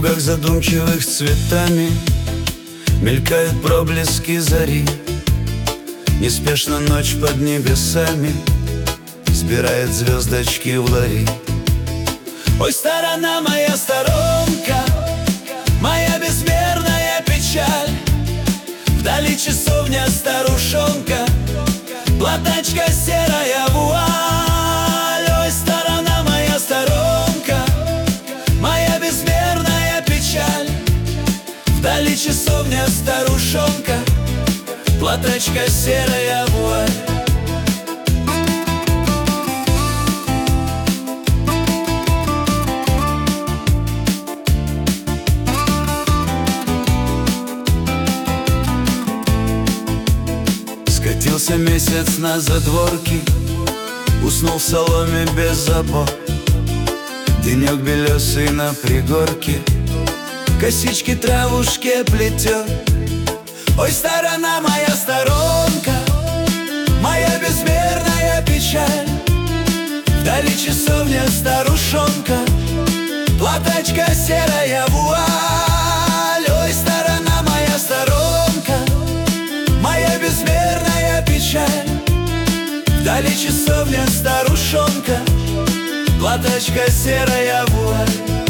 лугах задумчивых цветами мелькают проблески зари. Неспешно ночь под небесами собирает звездочки в лари. Ой, сторона моя, сторонка, моя безмерная печаль. Вдали часовня, старушонка, платочка, серая вуаль. Ой, сторона моя, сторонка, моя безмерная печаль. Вдали часовня, старушонка, платочка, серая вуаль. Скатился месяц на задворки, уснул в соломе без забот. Денек белесый на пригорке, косички травушке плетет. Ой, сторона моя, сторонка, моя безмерная печаль. Вдали часовня, старушонка, платочка, серая вуаль. Ой, сторона моя, сторонка, моя безмерная печаль. Вдали часовня, старушонка, платочка, серая вуаль.